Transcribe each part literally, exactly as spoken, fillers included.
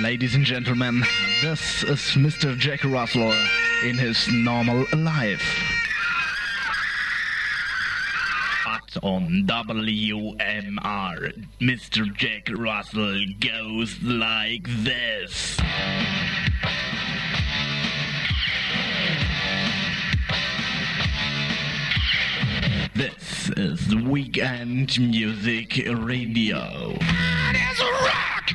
Ladies and gentlemen, this is Mister Jack Russell in his normal life. But on W M R, Mister Jack Russell goes like this. This is Weekend Music Radio. It is rock!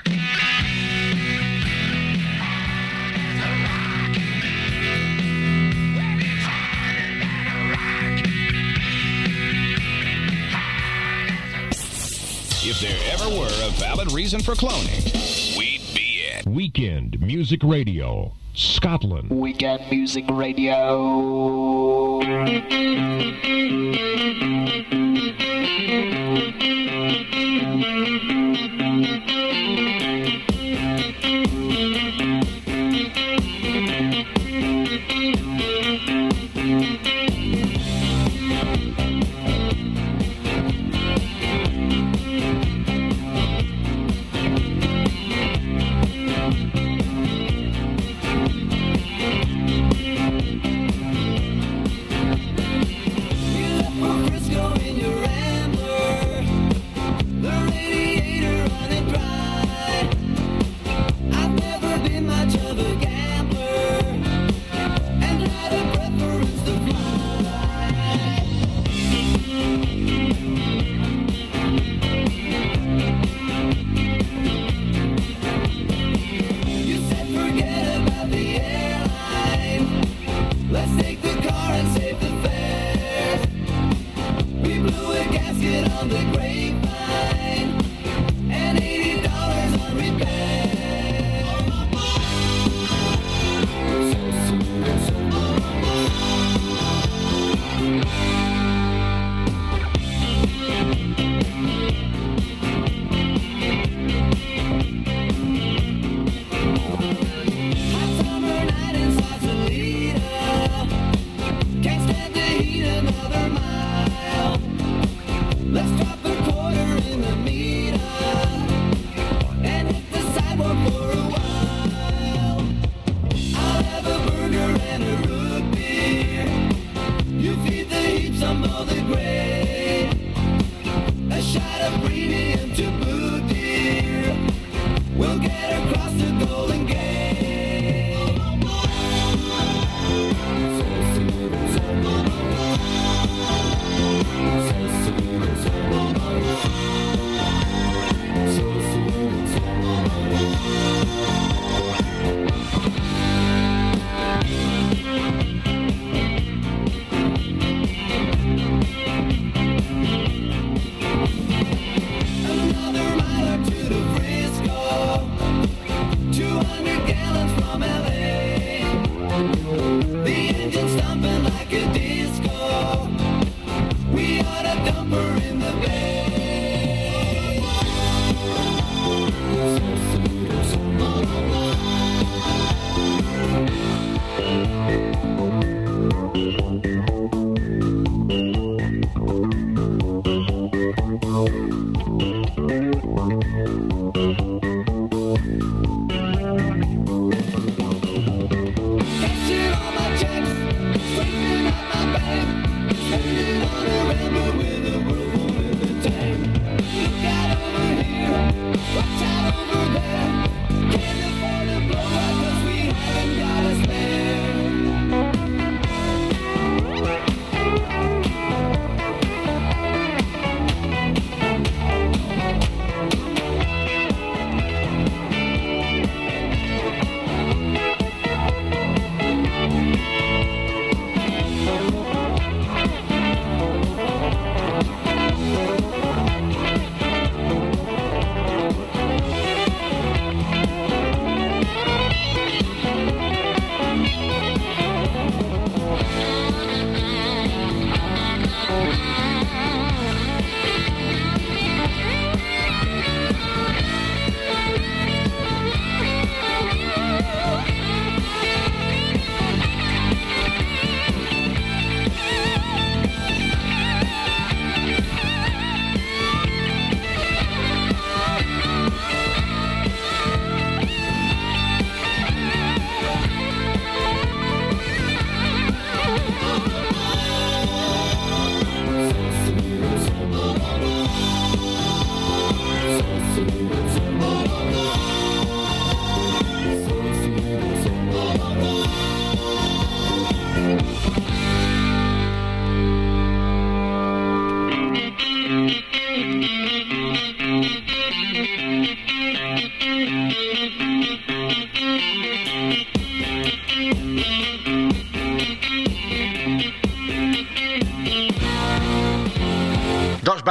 If there ever were a valid reason for cloning, we'd be it. Weekend Music Radio, Scotland. Weekend Music Radio.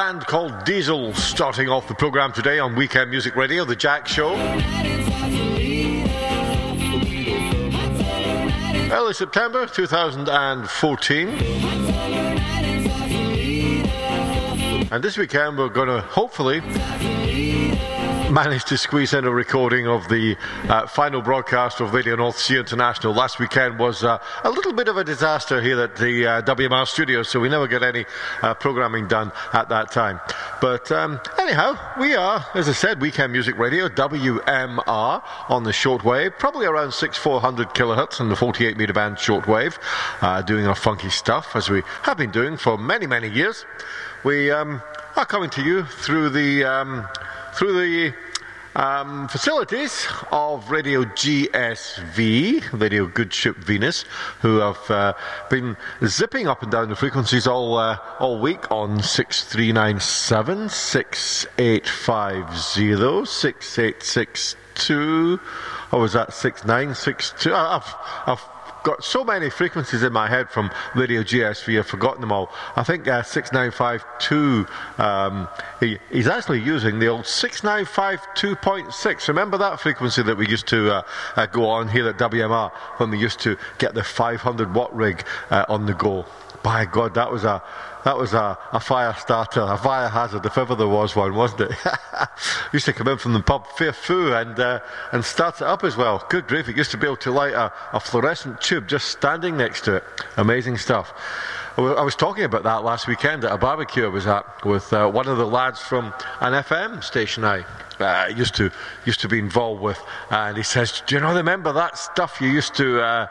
band called Diesel starting off the programme today on Weekend Music Radio, The Jack Show. Early September two thousand fourteen. And this weekend we're going to hopefully managed to squeeze in a recording of the uh, final broadcast of Radio North Sea International. Last weekend was uh, a little bit of a disaster here at the uh, W M R studios, so we never got any uh, programming done at that time. But um, anyhow, we are, as I said, Weekend Music Radio, W M R, on the shortwave, probably around six thousand four hundred kilohertz on the forty-eight meter band shortwave, uh, doing our funky stuff, as we have been doing for many, many years. We um, are coming to you through the... Um, through the um, facilities of Radio G S V, Radio Good Ship Venus, who have uh, been zipping up and down the frequencies all uh, all week on six three nine seven, six eight five zero, six eight six two, or was that six nine six two? I've, I've got so many frequencies in my head from Radio G S V, I've forgotten them all. I think uh, six nine five two, um, he, he's actually using the old six nine five two point six. Remember that frequency that we used to uh, uh, go on here at W M R when we used to get the five hundred watt rig uh, on the go? By God, that was a that was a, a fire starter, a fire hazard, if ever there was one, wasn't it? Used to come in from the pub fair foo and uh, and start it up as well. Good grief, it used to be able to light a, a fluorescent tube just standing next to it. Amazing stuff. I was talking about that last weekend at a barbecue I was at with uh, one of the lads from an F M station I uh, used to used to be involved with, and he says, "Do you know, remember that stuff you used to uh,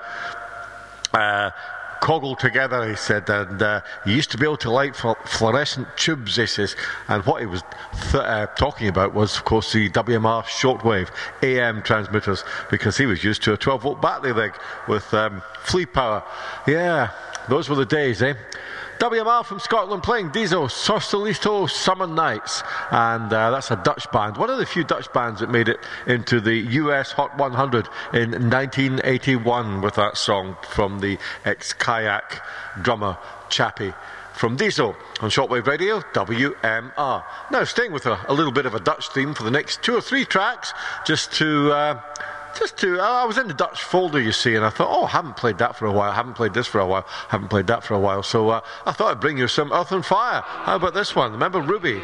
uh, coggle together?" He said, and uh, you used to be able to light fluorescent tubes, he says. And what he was th- uh, talking about was, of course, the W M R shortwave A M transmitters, because he was used to a twelve volt battery rig with um, flea power. Yeah, those were the days, eh? W M R from Scotland playing Diesel, Sausalito Summer Nights, and uh, that's a Dutch band, one of the few Dutch bands that made it into the U S Hot one hundred in nineteen eighty-one with that song from the ex-Kayak drummer Chappie. From Diesel on Shortwave Radio, W M R. Now staying with a, a little bit of a Dutch theme for the next two or three tracks, just to... Uh, Just to, I was in the Dutch folder, you see, and I thought, oh, I haven't played that for a while, I haven't played this for a while, I haven't played that for a while, so uh, I thought I'd bring you some Earth and Fire. How about this one? Remember Ruby?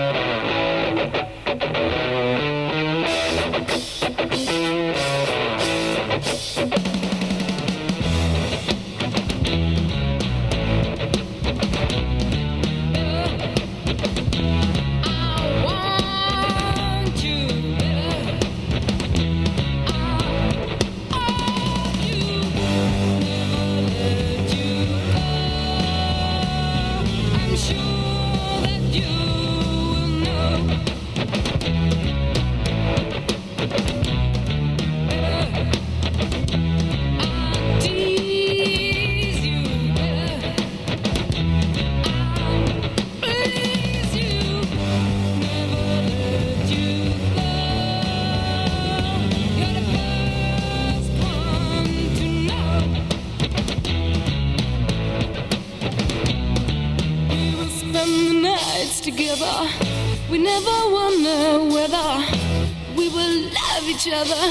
Together, we never wonder whether we will love each other.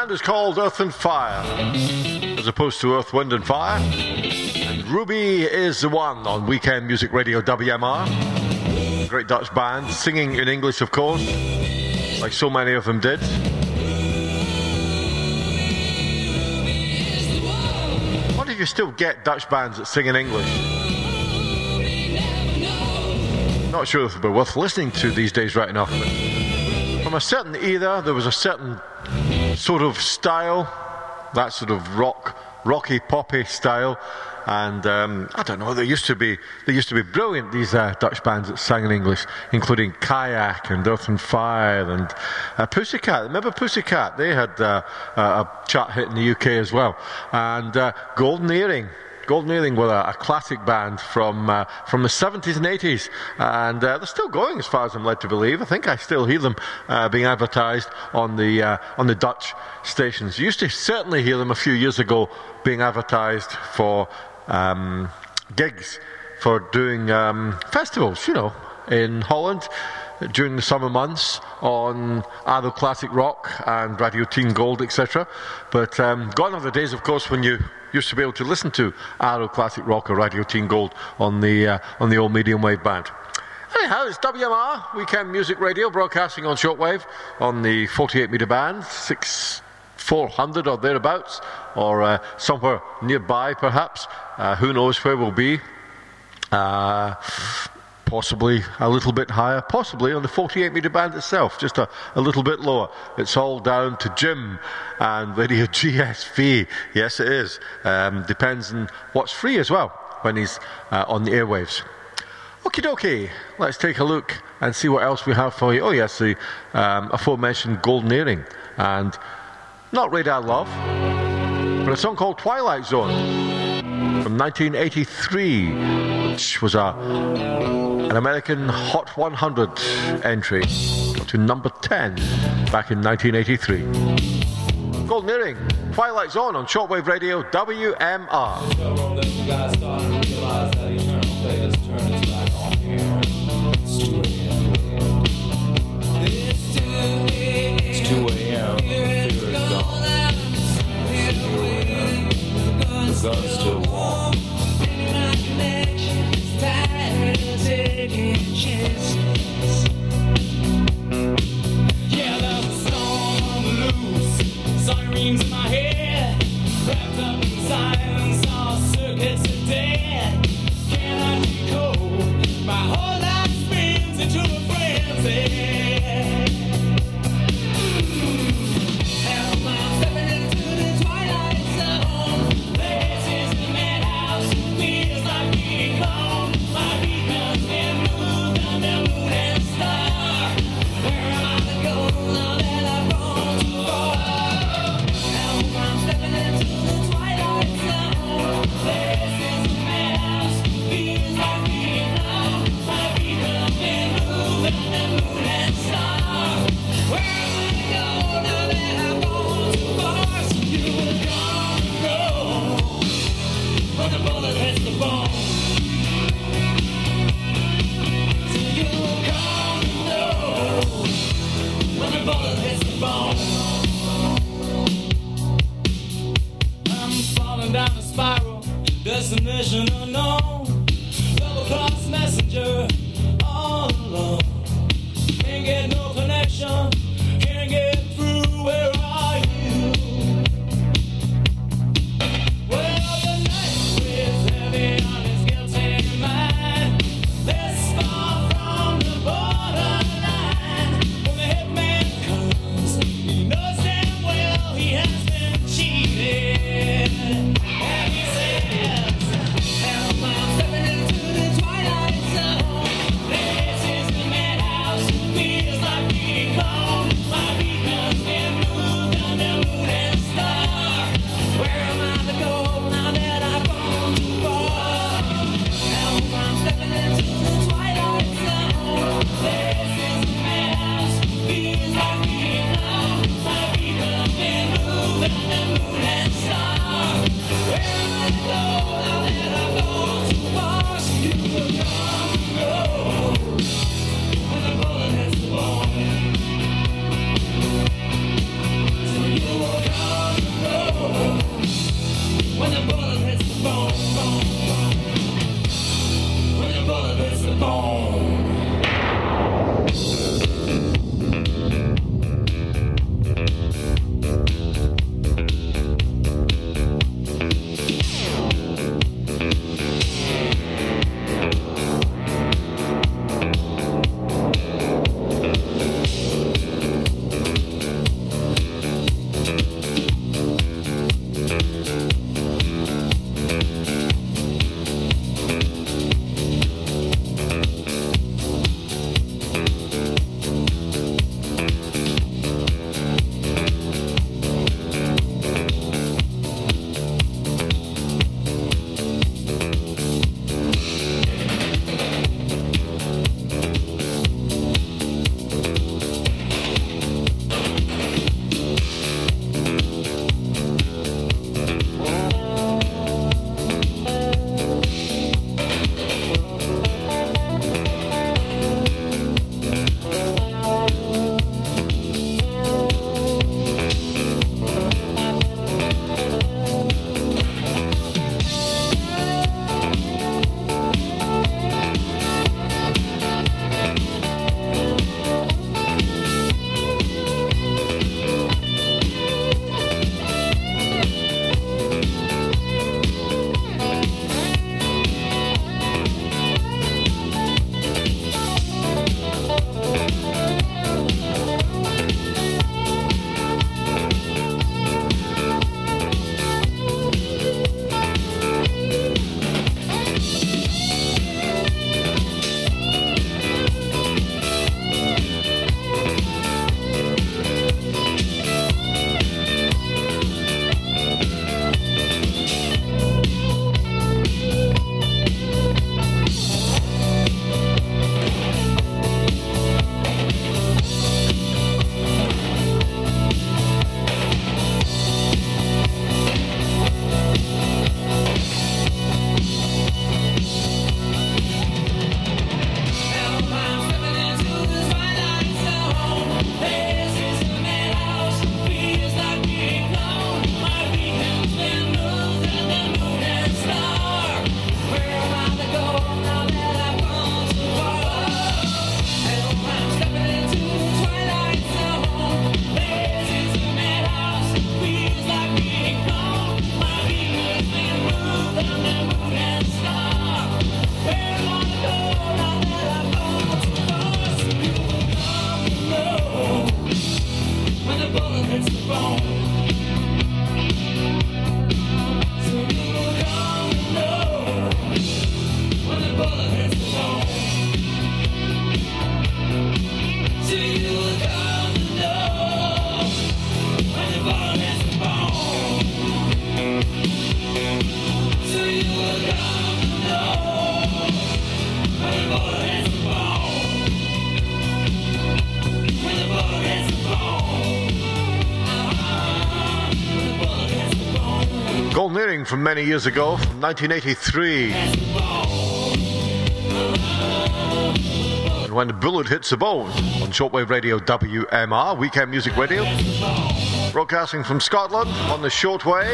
band is called Earth and Fire, as opposed to Earth, Wind and Fire. And Ruby is the one on Weekend Music Radio W M R. A great Dutch band, singing in English, of course, like so many of them did. I wonder if you still get Dutch bands that sing in English. Not sure if they're worth listening to these days right enough. But from a certain era, there was a certain sort of style, that sort of rock, rocky, poppy style. And um, I don't know, there used to be they used to be brilliant, these uh, Dutch bands that sang in English, including Kayak and Earth and Fire and uh, Pussycat. Remember Pussycat? They had uh, a chart hit in the U K as well. And uh, Golden Earring. Golden Earring were a, a classic band from uh, from the seventies and eighties, and uh, they're still going as far as I'm led to believe. I think I still hear them uh, being advertised on the uh, on the Dutch stations. You used to certainly hear them a few years ago being advertised for um, gigs, for doing um, festivals, you know, in Holland during the summer months on Ado Classic Rock and Radio Teen Gold, et cetera. But um, gone are the days, of course, when you used to be able to listen to Ado Classic Rock or Radio Teen Gold on the uh, on the old medium wave band. Anyhow, it's W M R, Weekend Music Radio, broadcasting on shortwave on the forty-eight metre band, six four hundred or thereabouts, or uh, somewhere nearby perhaps. Uh, who knows where we'll be. Uh, possibly a little bit higher, possibly on the forty-eight metre band itself, just a, a little bit lower. It's all down to Jim and Radio G S V. Yes, it is. Um, depends on what's free as well when he's uh, on the airwaves. Okie dokie, let's take a look and see what else we have for you. Oh yes, the um, aforementioned Golden Earring, and not Radar Love, but a song called Twilight Zone from nineteen eighty-three, which was a an American Hot one hundred entry, got to number ten back in nineteen eighty-three. Golden Earring, Twilight Zone on Shortwave Radio W M R. It's two a.m. Fever is gone. The gun's still warm. Yeah, there's a storm on the loose. Sirens in my head, wrapped up in silence. All circuits are dead. Can I be cold? My whole life spins into a frenzy. Hell, I'm stepping into the twilight zone. This is the madhouse. Feels like being home. My beacon's been moved on the moon and star. Where am I to go now that I've gone too far? Now I'm stepping into the twilight zone. This is the madhouse. Feels like being home. My beacon's been moved on the moon and star. Where am I to go now that I've gone too far? So you will gone go when the bullet hits the bone. So you will come to know when the bullet hits the bone. I'm falling down a spiral, destination unknown. Double cross messenger, all alone. Can't get no connection, can't get through. Where are you? Well, the night weighs heavy on his guilty mind. This far from the borderline. When the hitman comes, he knows damn well he has been cheated. And he says, hell, I'm stepping into the twilight zone. This is the madhouse, feels like being home. Golden Earring from many years ago, from nineteen eighty-three. And When the Bullet Hits the Bone on Shortwave Radio W M R, Weekend Music Radio. Broadcasting from Scotland on the shortwave.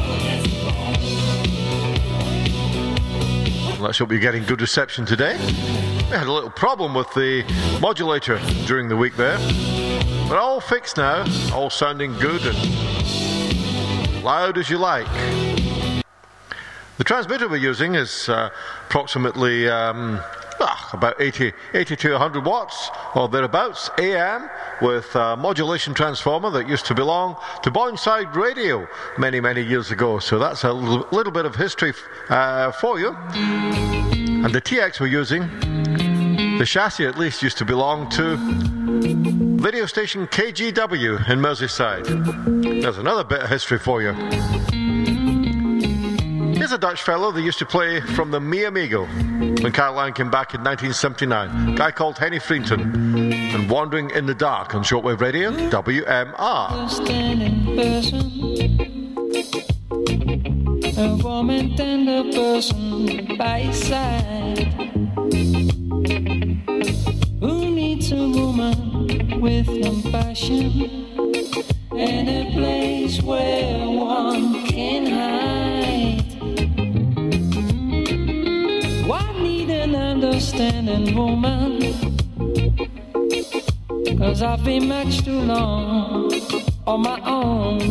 Let's hope you're getting good reception today. We had a little problem with the modulator during the week there. But all fixed now, all sounding good and loud as you like. The transmitter we're using is uh, approximately um, ah, about eighty, eighty to one hundred watts or thereabouts A M with a modulation transformer that used to belong to Boyneside Radio many, many years ago. So that's a little, little bit of history uh, for you. And the T X we're using, the chassis at least used to belong to radio station K G W in Merseyside. There's another bit of history for you. Here's a Dutch fellow that used to play from the Mi Amigo when Caroline came back in nineteen seventy-nine. A guy called Henny Freeton. And Wandering in the Dark on Shortwave Radio, W M R. Standing person, a warm and tender person by his side, who needs a woman with compassion and a place where one can hide. Why need an understanding woman? 'Cause I've been much too long on my own.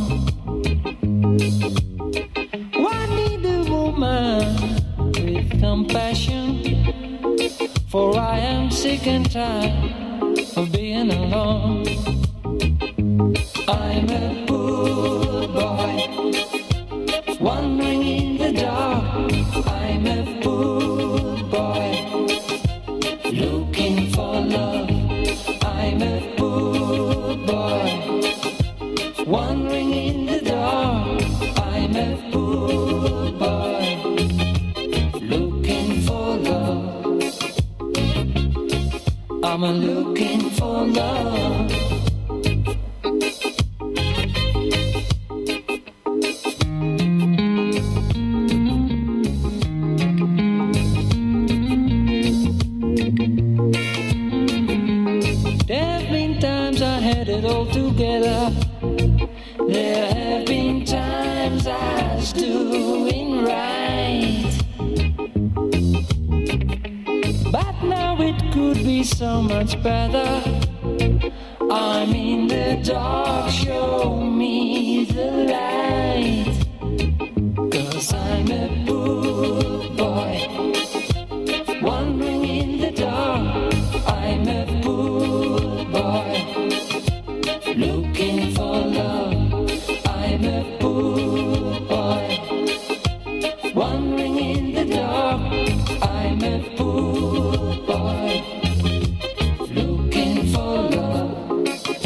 Why need a woman with compassion? For I am sick and tired of being alone. I'm a poor boy, one Wandering in the dark, I'm a poor boy, looking for love. I'm a poor boy, wandering in the dark. I'm a poor boy, looking for love. I'm a looking for love. All together, there have been times I was doing right, but now it could be so much better. I'm in the dark, show me the light, 'cause I'm a poor boy, wandering in the dark. I'm a poor boy, looking for love. I'm a poor boy, wandering in the dark. I'm a poor boy, looking for love.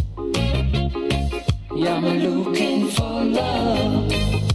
Yeah, I'm looking for love.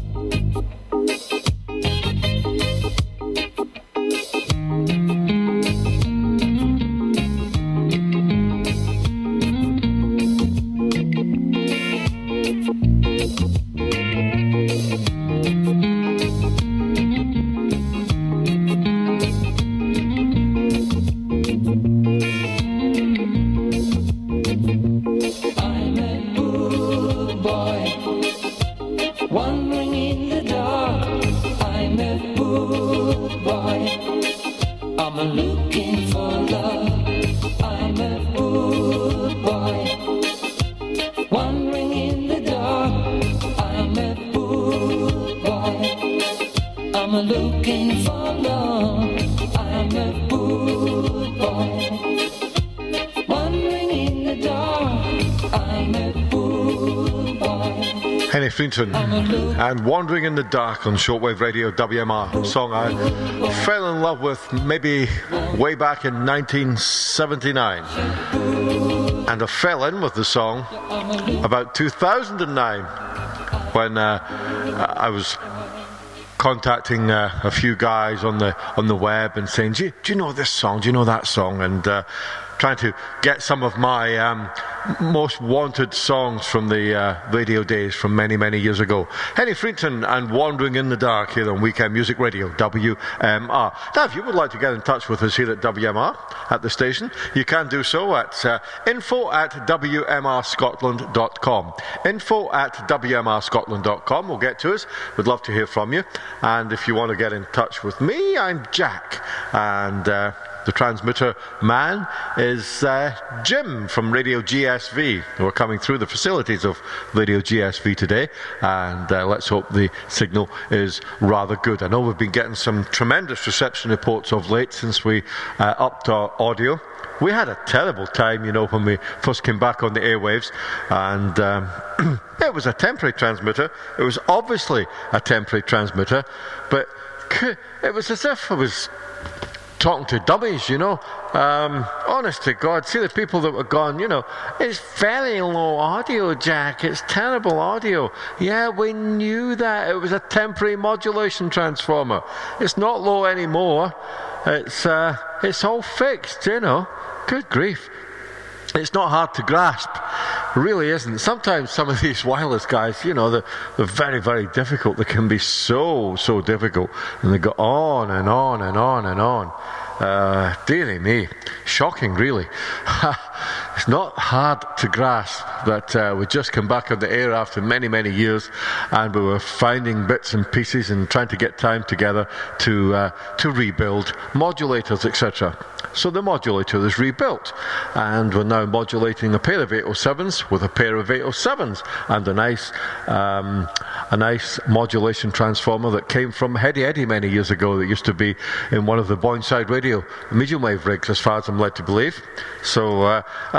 And Wandering in the Dark on Shortwave Radio W M R, a song I fell in love with maybe way back in nineteen seventy-nine, and I fell in with the song about two thousand nine when uh, I was contacting uh, a few guys on the on the web and saying, do you, do you know this song, do you know that song, and uh, trying to get some of my um, most wanted songs from the uh, radio days from many, many years ago. Henny Freenton and Wandering in the Dark here on Weekend Music Radio, W M R. Now, if you would like to get in touch with us here at W M R, at the station, you can do so at uh, info at w m r scotland dot com. Info at w m r scotland dot com will get to us. We'd love to hear from you. And if you want to get in touch with me, I'm Jack. And uh, the transmitter man is uh, Jim from Radio G S V. We're coming through the facilities of Radio G S V today, and uh, let's hope the signal is rather good. I know we've been getting some tremendous reception reports of late since we uh, upped our audio. We had a terrible time, you know, when we first came back on the airwaves, and um, it was a temporary transmitter. It was obviously a temporary transmitter, but it was as if I was talking to dummies, you know. Um, honest to God, see the people that were gone, you know, it's very low audio, Jack, it's terrible audio. Yeah, we knew that. It was a temporary modulation transformer. It's not low anymore. It's, uh, it's all fixed, you know. Good grief. It's not hard to grasp. It really isn't. Sometimes some of these wireless guys, you know, they're, they're very, very difficult. They can be so, so difficult. And they go on and on and on and on. Uh, dearie me. Shocking, really. It's not hard to grasp that uh, we just come back on the air after many, many years, and we were finding bits and pieces and trying to get time together to uh, to rebuild modulators, et cetera. So the modulator is rebuilt, and we're now modulating a pair of eight oh sevens with a pair of eight oh sevens, and a nice um, a nice modulation transformer that came from Heady Eddie many years ago, that used to be in one of the Boyneside Radio medium wave rigs, as far as I'm led to believe. So uh,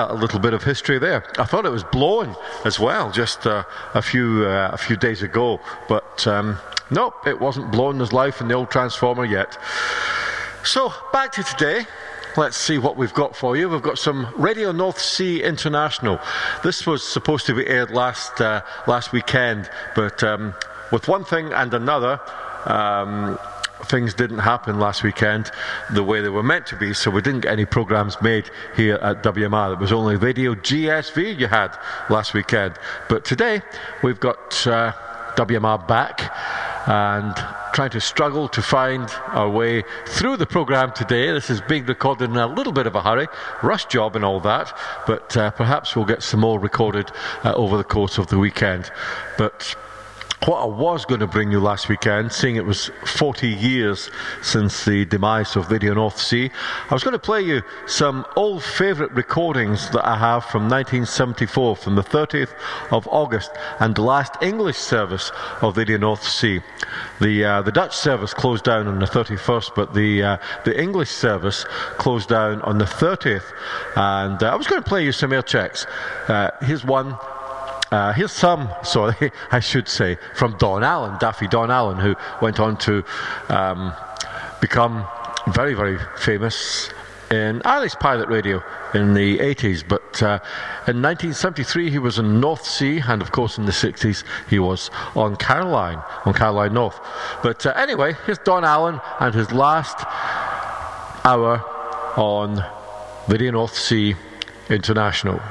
a little bit of history there. I thought it was blowing as well, just uh, a few uh, a few days ago, but um, nope, it wasn't blowing. There's life in the old transformer yet. So back to today. Let's see what we've got for you. We've got some Radio North Sea International. This was supposed to be aired last uh, last weekend, but um, with one thing and another, um, things didn't happen last weekend the way they were meant to be, so we didn't get any programs made here at W M R. It was only Radio G S V you had last weekend. But today, we've got uh, W M R back and trying to struggle to find our way through the program today. This is being recorded in a little bit of a hurry, rush job and all that, but uh, perhaps we'll get some more recorded uh, over the course of the weekend. But what I was going to bring you last weekend, seeing it was forty years since the demise of Radio North Sea, I was going to play you some old favourite recordings that I have from nineteen seventy-four, from the thirtieth of August, and the last English service of Radio North Sea. The uh, the Dutch service closed down on the thirty-first, but the uh, the English service closed down on the thirtieth. And uh, I was going to play you some air checks. Uh, here's one. Uh, here's some, sorry, I should say, from Don Allen, Daffy Don Allen, who went on to um, become very, very famous in Irish pirate radio in the eighties. But uh, in nineteen seventy-three, he was in North Sea, and of course in the sixties, he was on Caroline, on Caroline North. But uh, anyway, here's Don Allen and his last hour on Radio North Sea International.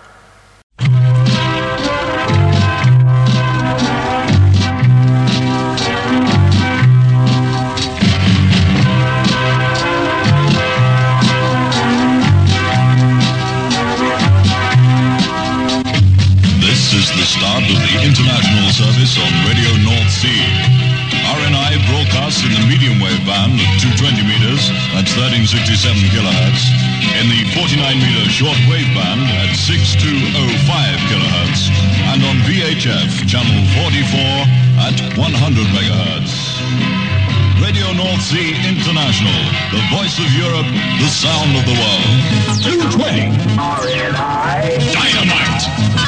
Start of the international service on Radio North Sea. R N I broadcasts in the medium wave band at two hundred twenty meters, that's thirteen sixty-seven kilohertz, in the forty-nine meter short wave band at six two oh five kilohertz, and on V H F channel forty-four at one hundred megahertz. Radio North Sea International, the voice of Europe, the sound of the world. two twenty. R N I Dynamite.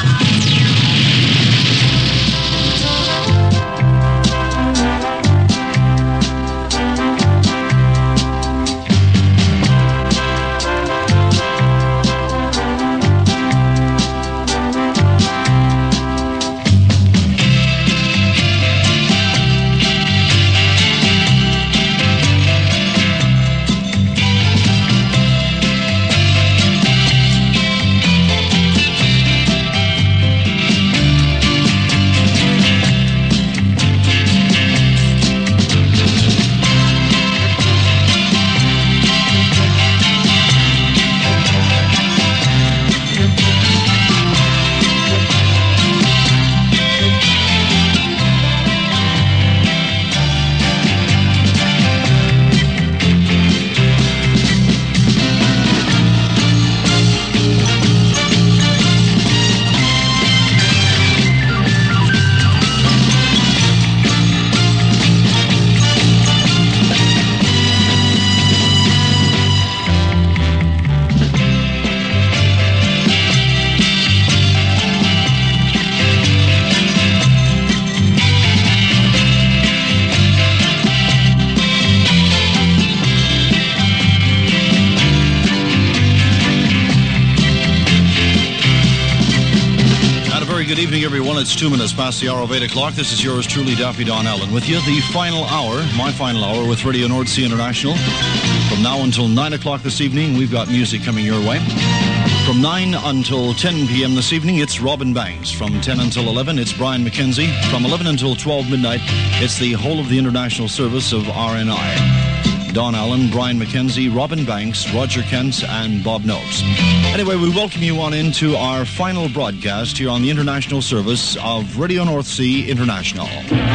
It's two minutes past the hour of eight o'clock. This is yours truly, Daffy Don Allen, with you. The final hour, my final hour with Radio North Sea International. From now until nine o'clock this evening, we've got music coming your way. From nine until ten p.m. this evening, it's Robin Banks. From ten until eleven, it's Brian McKenzie. From eleven until twelve midnight, it's the whole of the international service of R N I. Don Allen, Brian McKenzie, Robin Banks, Roger Kent, and Bob Noakes. Anyway, we welcome you on into our final broadcast here on the international service of Radio North Sea International.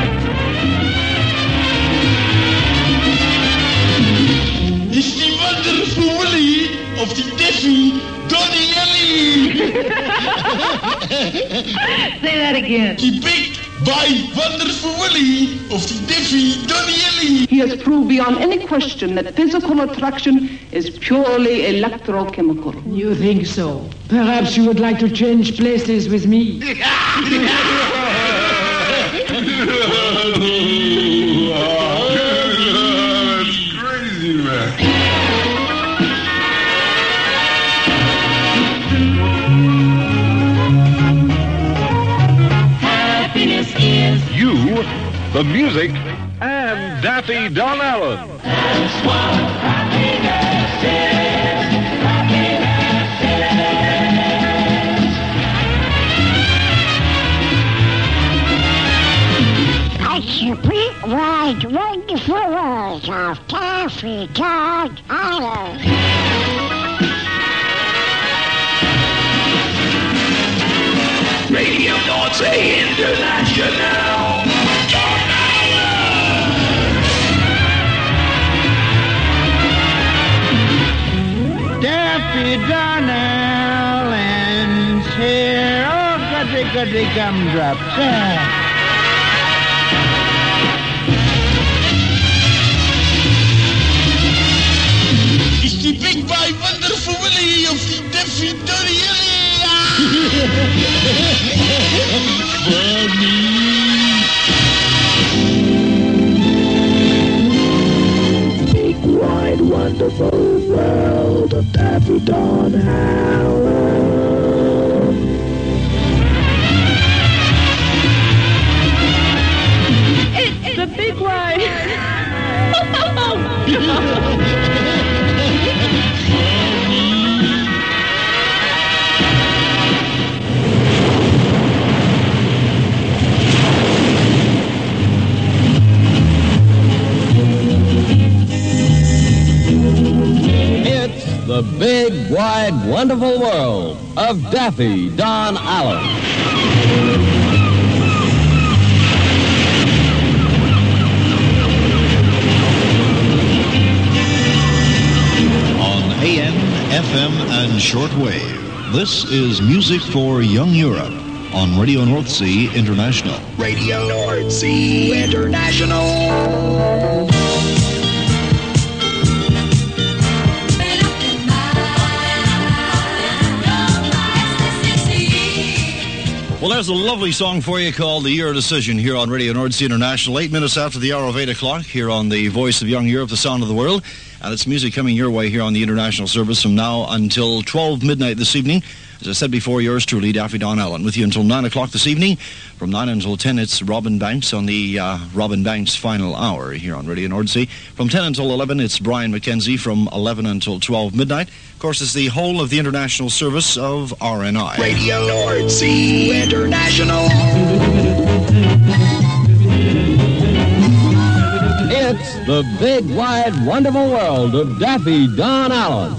It's the wonderful Willie of the Daffy Donny Ellie. Say that again. The big by Wonderful Willie of the Diffie Donnie. He has proved beyond any question that physical attraction is purely electrochemical. You think so? Perhaps you would like to change places with me. Crazy, man. Happiness is You, the music, and Daffy Don Allen. That's what happiness is. Happiness is. It's the big, wide, wonderful world of Daffy Don Allen. Radio North International. Don Allen. Daffy Don Allen's here. Oh, goody, goody gumdrops. Ah. It's the big by Wonderful Willie of the Diffie Donnie. Big, wide, wonderful world of Daffy Don Allen. It's the big one. It's the big, wide, wonderful world of Daffy Don Allen. On A M, F M, and shortwave, this is Music for Young Europe on Radio North Sea International. Radio North Sea International. Well, there's a lovely song for you called The Year of Decision here on Radio North Sea International. Eight minutes after the hour of eight o'clock here on the Voice of Young Europe, the sound of the world. And it's music coming your way here on the international service from now until twelve midnight this evening. As I said before, yours truly, Daffy Don Allen, with you until nine o'clock this evening. From nine until ten, it's Robin Banks on the uh, Robin Banks Final Hour here on Radio North Sea. From ten until eleven, it's Brian McKenzie. From eleven until twelve midnight. Of course, it's the whole of the international service of R N I. Radio North Sea International. It's the big, wide, wonderful world of Daffy Don Allen.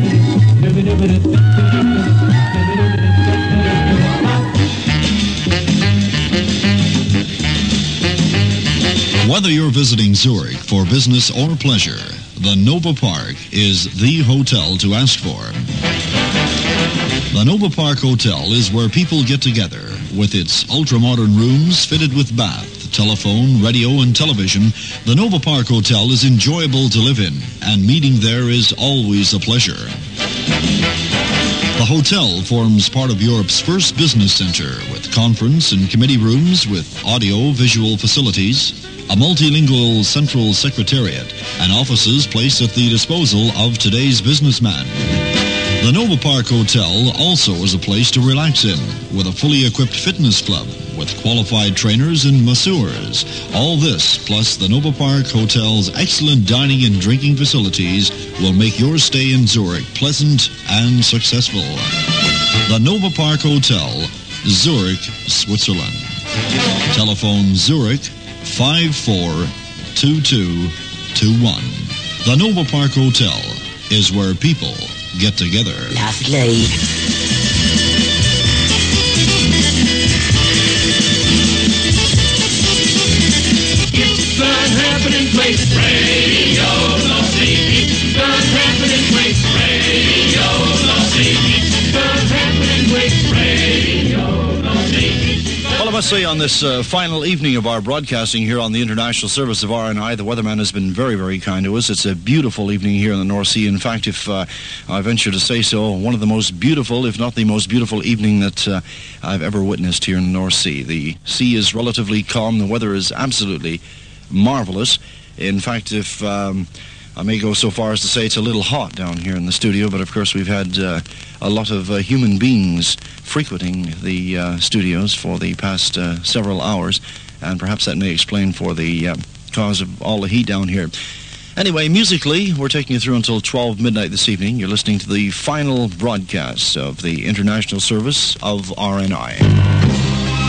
Whether you're visiting Zurich for business or pleasure, the Nova Park is the hotel to ask for. The Nova Park Hotel is where people get together with its ultra-modern rooms fitted with bath, telephone, radio, and television. The Nova Park Hotel is enjoyable to live in, and meeting there is always a pleasure. The hotel forms part of Europe's first business center with conference and committee rooms with audio-visual facilities, a multilingual central secretariat, and offices placed at the disposal of today's businessman. The Nova Park Hotel also is a place to relax in, with a fully equipped fitness club, with qualified trainers and masseurs. All this, plus the Nova Park Hotel's excellent dining and drinking facilities, will make your stay in Zurich pleasant and successful. The Nova Park Hotel, Zurich, Switzerland. Telephone Zurich five four two two two one. The Nova Park Hotel is where people get together. Lovely. It's the happening place. Radio North Sea. It's the happening place. Radio North Sea. It's the happening place. Radio North Sea. Well, must say, on this uh, final evening of our broadcasting here on the International Service of R N I, the weatherman has been very, very kind to us. It's a beautiful evening here in the North Sea. In fact, if uh, I venture to say so, one of the most beautiful, if not the most beautiful evening that uh, I've ever witnessed here in the North Sea. The sea is relatively calm. The weather is absolutely marvelous. In fact, if um, I may go so far as to say it's a little hot down here in the studio, but of course we've had uh, a lot of uh, human beings frequenting the uh, studios for the past uh, several hours, and perhaps that may explain for the uh, cause of all the heat down here. Anyway, musically, we're taking you through until twelve midnight this evening. You're listening to the final broadcast of the International Service of R N I.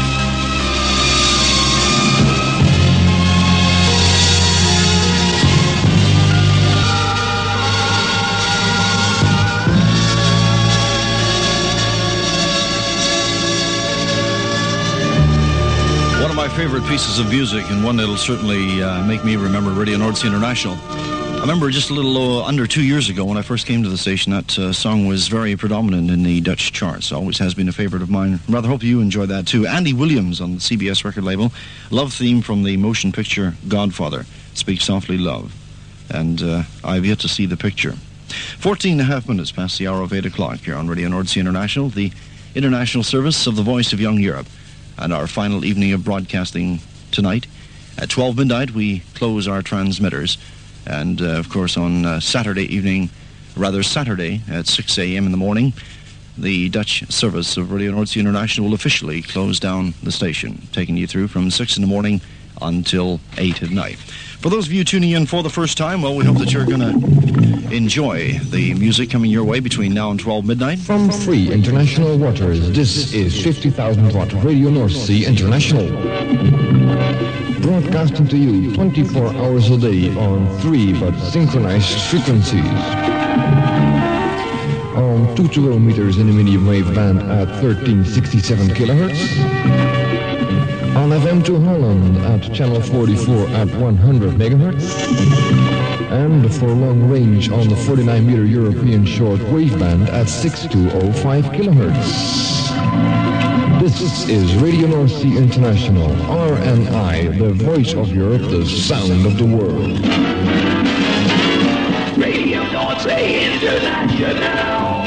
Favorite pieces of music, and one that'll certainly uh, make me remember Radio North Sea International. I remember just a little uh, under two years ago when I first came to the station, that uh, song was very predominant in the Dutch charts. Always has been a favorite of mine. Rather hope you enjoy that too. Andy Williams on the C B S record label. Love theme from the motion picture Godfather. Speak Softly, Love. And uh, I've yet to see the picture. fourteen and a half minutes past the hour of eight o'clock here on Radio North Sea International, the international service of the Voice of Young Europe. And our final evening of broadcasting tonight. At twelve midnight, we close our transmitters. And, uh, of course, on uh, Saturday evening, rather Saturday at six a.m. in the morning, the Dutch service of Radio North Sea International will officially close down the station, taking you through from six in the morning until eight at night. For those of you tuning in for the first time, well, we hope that you're going to enjoy the music coming your way between now and twelve midnight. From free international waters, this is fifty thousand watt Radio North Sea International. Broadcasting to you twenty-four hours a day on three but synchronized frequencies. On two twelve meters in the medium wave band at thirteen sixty-seven kilohertz. On F M to Holland at channel forty-four at one hundred megahertz. And for long range on the forty-nine meter European short wave band at sixty-two oh five kilohertz. This is Radio North Sea International, R N I, the voice of Europe, the sound of the world. Radio North Sea International.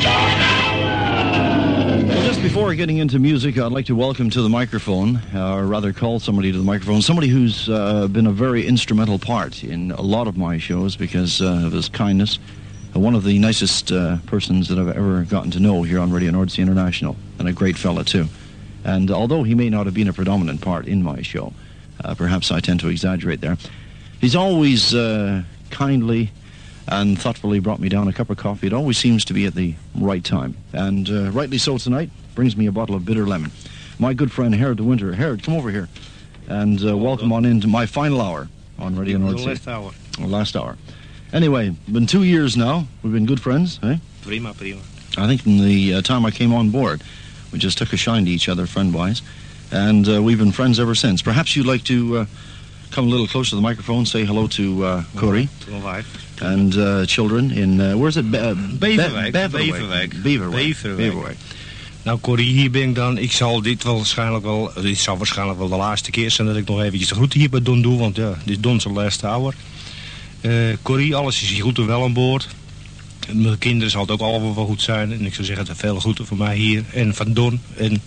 Just before getting into music, I'd like to welcome to the microphone, uh, or rather call somebody to the microphone, somebody who's uh, been a very instrumental part in a lot of my shows because uh, of his kindness. Uh, one of the nicest uh, persons that I've ever gotten to know here on Radio North Sea International, and a great fella too. And although he may not have been a predominant part in my show, uh, perhaps I tend to exaggerate there, he's always uh, kindly and thoughtfully brought me down a cup of coffee. It always seems to be at the right time. And uh, rightly so tonight, brings me a bottle of bitter lemon. My good friend, Herod de Winter. Herod, come over here. And uh, welcome on into my final hour on Radio North Sea. Last hour. Oh, last hour. Anyway, been two years now. We've been good friends, eh? Prima, prima. I think from the uh, time I came on board, we just took a shine to each other, friend-wise. And uh, we've been friends ever since. Perhaps you'd like to uh, come a little closer to the microphone, say hello to uh, Corey. To my wife. And uh, children in, uh, where's it? Be- uh, Beverwijk. Be- Beverwijk. Beverwijk. Beverwijk. Beverwijk. Nou, Corrie, hier ben ik dan. Ik zal dit wel waarschijnlijk wel, dit zal waarschijnlijk wel de laatste keer zijn dat ik nog eventjes de groeten hier bij Don doe, want ja, dit is Don's laatste hour. Uh, Corrie, alles is hier goed en wel aan boord. Mijn kinderen zal het ook allemaal wel goed zijn. En ik zou zeggen, veel groeten van mij hier en van Don. En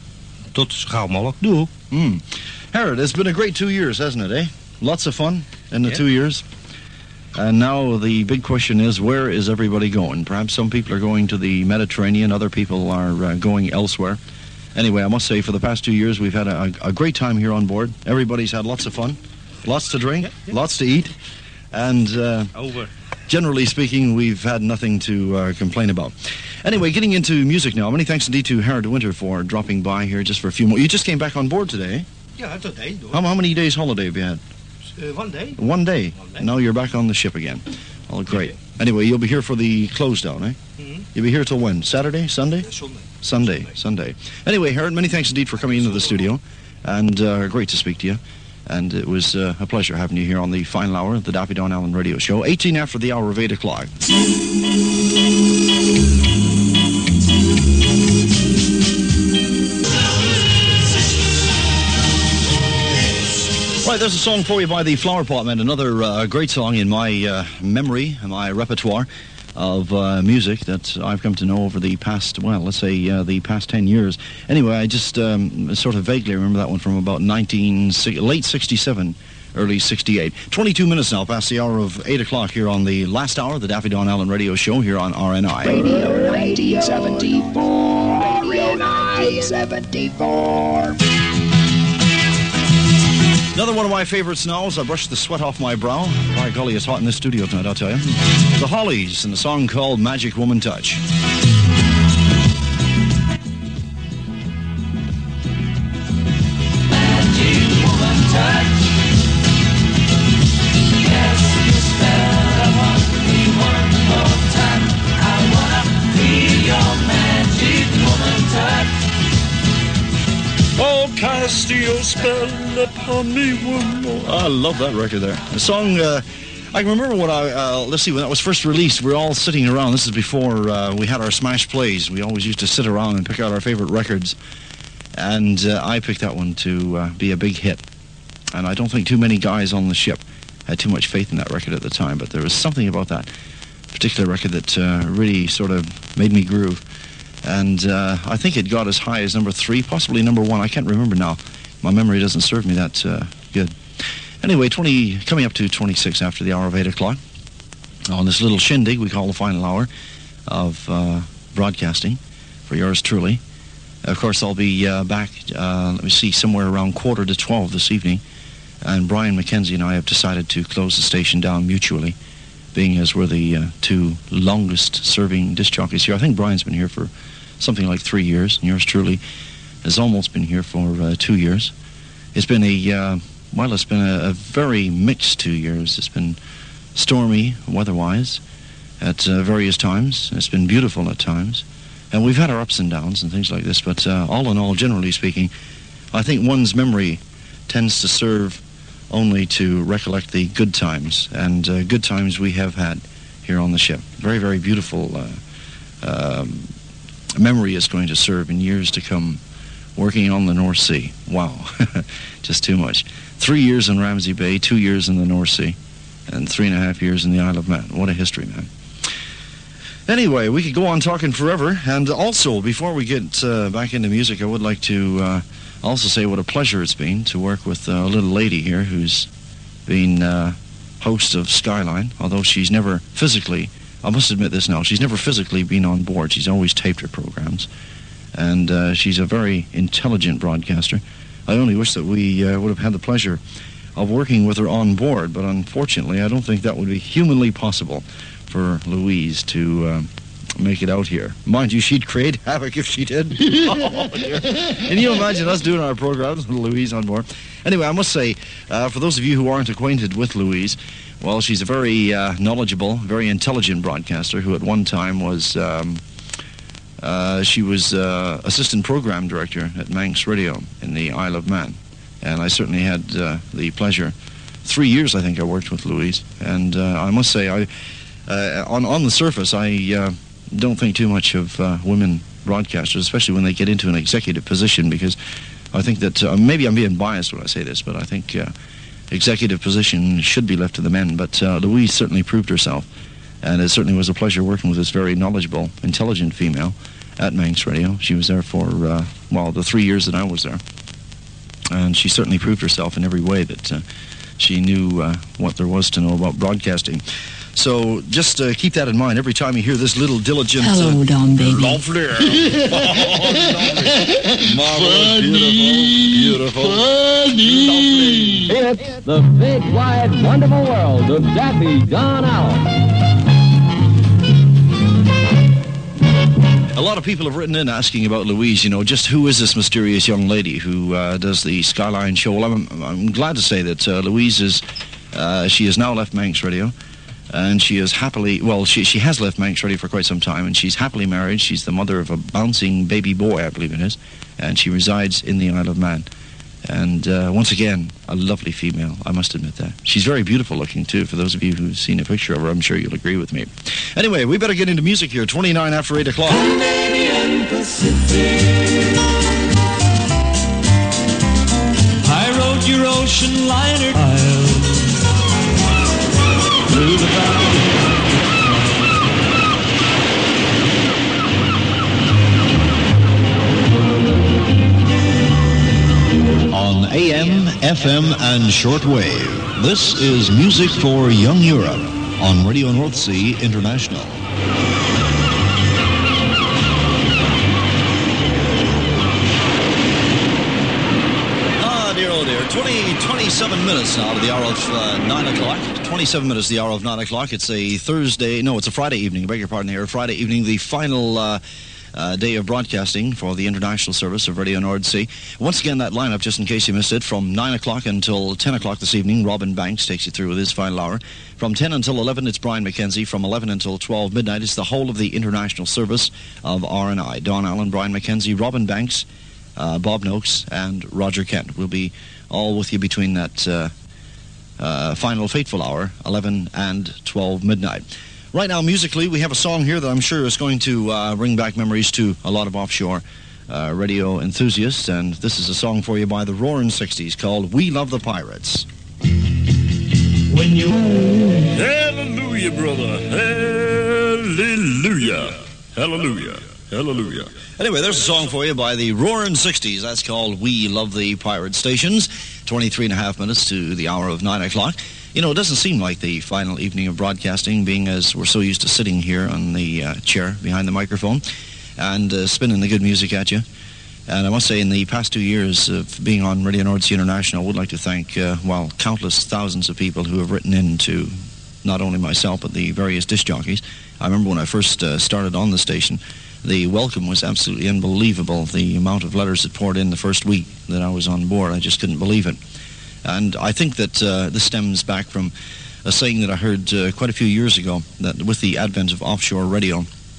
tot gauw mogelijk. Doei. Mm. Herod, it's been a great two years, hasn't it, eh? Lots of fun in the yeah. two years. And now the big question is, where is everybody going? Perhaps some people are going to the Mediterranean, other people are uh, going elsewhere. Anyway, I must say, for the past two years, we've had a, a great time here on board. Everybody's had lots of fun, lots to drink, yeah, yeah. lots to eat, and uh, Over. generally speaking, we've had nothing to uh, complain about. Anyway, getting into music now. Many thanks indeed to Herod de Winter for dropping by here just for a few more. You just came back on board today, eh? Yeah, today. How, how many days holiday have you had? Uh, one day. One day. One day. Now you're back on the ship again. Oh, great. Okay. Anyway, you'll be here for the close down, eh? Mm-hmm. You'll be here till when? Saturday? Sunday? Uh, Sunday. Sunday. Sunday. Sunday. Anyway, Herod, many thanks indeed for coming into the studio. And uh, great to speak to you. And it was uh, a pleasure having you here on the final hour of the Daffy Don Allen radio show. eighteen after the hour of eight o'clock. Right, there's a song for you by the Flower Pot Men, another uh, great song in my uh, memory, my repertoire of uh, music that I've come to know over the past, well, let's say uh, the past ten years. Anyway, I just um, sort of vaguely remember that one from about nineteen, late sixty-seven, early sixty-eight. twenty-two minutes now past the hour of eight o'clock here on the last hour of the Daffy Don Allen radio show here on R N I. Radio nineteen seventy-four. Radio nineteen seventy-four. Another one of my favorites now as I brush the sweat off my brow. By golly, it's hot in this studio tonight, I'll tell you. The Hollies and a song called Magic Woman Touch. Magic woman touch. Yes, you spell upon me one more time. I wanna feel your magic woman touch. Oh, cast your spell upon me one more. I love that record there. The song, uh, I can remember when I, uh, let's see, when that was first released, we were all sitting around. This is before uh, we had our smash plays. We always used to sit around and pick out our favorite records. And uh, I picked that one to uh, be a big hit. And I don't think too many guys on the ship had too much faith in that record at the time, but there was something about that particular record that uh, really sort of made me groove. And uh, I think it got as high as number three, possibly number one. I can't remember now. My memory doesn't serve me that uh, good. Anyway, twenty coming up to twenty-six after the hour of eight o'clock on this little shindig we call the final hour of uh, broadcasting for yours truly. Of course, I'll be uh, back, uh, let me see, somewhere around quarter to twelve this evening. And Brian McKenzie and I have decided to close the station down mutually, being as we're the uh, two longest serving disc jockeys here. I think Brian's been here for something like three years, and yours truly has almost been here for uh, two years. It's been a, uh, well, it's been a, a very mixed two years. It's been stormy weather-wise at uh, various times. It's been beautiful at times. And we've had our ups and downs and things like this, but uh, all in all, generally speaking, I think one's memory tends to serve only to recollect the good times, and uh, good times we have had here on the ship. Very, very beautiful uh, um, memory is going to serve in years to come working on the North Sea. Wow, just too much. Three years in Ramsey Bay, two years in the North Sea, and three and a half years in the Isle of Man. What a history, man. Anyway, we could go on talking forever, and also, before we get uh, back into music, I would like to uh, also say what a pleasure it's been to work with a little lady here who's been uh, host of Skyline, although she's never physically, I must admit this now, she's never physically been on board. She's always taped her programs, and uh, she's a very intelligent broadcaster. I only wish that we uh, would have had the pleasure of working with her on board, but unfortunately I don't think that would be humanly possible for Louise to uh, make it out here. Mind you, she'd create havoc if she did. Oh, dear. Can you imagine us doing our programs with Louise on board? Anyway, I must say, uh, for those of you who aren't acquainted with Louise, well, she's a very uh, knowledgeable, very intelligent broadcaster who at one time was, um, uh, she was uh, assistant program director at Manx Radio in the Isle of Man. And I certainly had uh, the pleasure. Three years, I think, I worked with Louise. And uh, I must say, I... Uh, on on the surface, I uh, don't think too much of uh, women broadcasters, especially when they get into an executive position, because I think that, uh, maybe I'm being biased when I say this, but I think uh, executive position should be left to the men. But uh, Louise certainly proved herself, and it certainly was a pleasure working with this very knowledgeable, intelligent female at Manx Radio. She was there for, uh, well, the three years that I was there, and she certainly proved herself in every way that uh, she knew uh, what there was to know about broadcasting. So just uh, keep that in mind every time you hear this little diligent... Hello, uh, Dom, baby. Lovely. Marvelous, beautiful, beautiful. Lovely. It's the big, wide, wonderful world of Daffy Don Allen. A lot of people have written in asking about Louise, you know, just who is this mysterious young lady who uh, does the Skyline show? Well, I'm, I'm glad to say that uh, Louise is, uh, she has now left Manx Radio. And she is happily, well, she she has left Manx Radio for quite some time, and she's happily married. She's the mother of a bouncing baby boy, I believe it is, and she resides in the Isle of Man. And uh, once again, a lovely female, I must admit that. She's very beautiful looking, too. For those of you who've seen a picture of her, I'm sure you'll agree with me. Anyway, we better get into music here, twenty-nine after eight o'clock. Canadian Pacific. I rode your road ocean liner aisle through the valley. On A M, F M, and shortwave, this is Music for Young Europe on Radio North Sea International. Ah, dear, oh dear. twenty, twenty-seven minutes now to the hour of uh, nine o'clock. twenty-seven minutes to the hour of nine o'clock. It's a Thursday, no, it's a Friday evening, I beg your pardon here. Friday evening, the final uh, uh, day of broadcasting for the international service of Radio North Sea. Once again, that lineup, just in case you missed it, from nine o'clock until ten o'clock this evening, Robin Banks takes you through with his final hour. From ten until eleven, it's Brian McKenzie. From eleven until twelve midnight, it's the whole of the international service of R and I. Don Allen, Brian McKenzie, Robin Banks, uh, Bob Noakes, and Roger Kent. We'll be all with you between that uh, uh, final fateful hour, eleven and twelve midnight. Right now, musically, we have a song here that I'm sure is going to uh, bring back memories to a lot of offshore uh, radio enthusiasts, and this is a song for you by the Roaring Sixties called We Love the Pirates. When you... Hallelujah, brother. Hallelujah. Hallelujah. Hallelujah. Anyway, there's a song for you by the Roaring Sixties. That's called We Love the Pirate Stations. twenty-three and a half minutes to the hour of nine o'clock. You know, it doesn't seem like the final evening of broadcasting, being as we're so used to sitting here on the uh, chair behind the microphone and uh, spinning the good music at you. And I must say, in the past two years of being on Radio North Sea International, I would like to thank, uh, well, countless thousands of people who have written in to not only myself, but the various disc jockeys. I remember when I first uh, started on the station, the welcome was absolutely unbelievable. The amount of letters that poured in the first week that I was on board, I just couldn't believe it. And I think that uh, this stems back from a saying that I heard uh, quite a few years ago, that with the advent of offshore radio,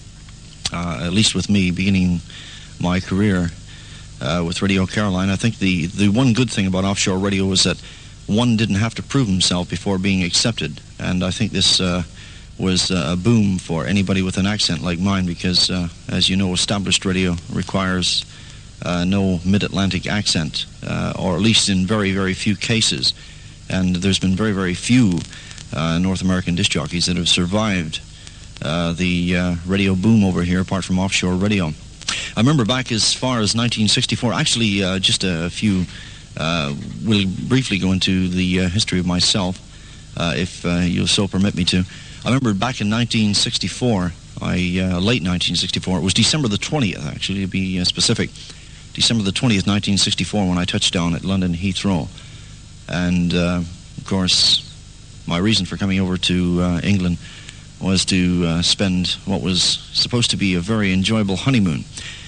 uh, at least with me beginning my career uh, with Radio Caroline, I think the, the one good thing about offshore radio was that one didn't have to prove himself before being accepted. And I think this uh, was uh, a boom for anybody with an accent like mine because, uh, as you know, established radio requires Uh, no mid-Atlantic accent, uh, or at least in very, very few cases. And there's been very, very few uh, North American disc jockeys that have survived uh, the uh, radio boom over here, apart from offshore radio. I remember back as far as nineteen sixty-four, actually uh, just a few, uh, we'll briefly go into the uh, history of myself, uh, if uh, you'll so permit me to. I remember back in nineteen sixty-four, I, uh, late nineteen sixty-four, it was December the twentieth, actually, to be uh, specific. December the twentieth, nineteen sixty-four, when I touched down at London Heathrow. And, uh, of course, my reason for coming over to uh, England was to uh, spend what was supposed to be a very enjoyable honeymoon.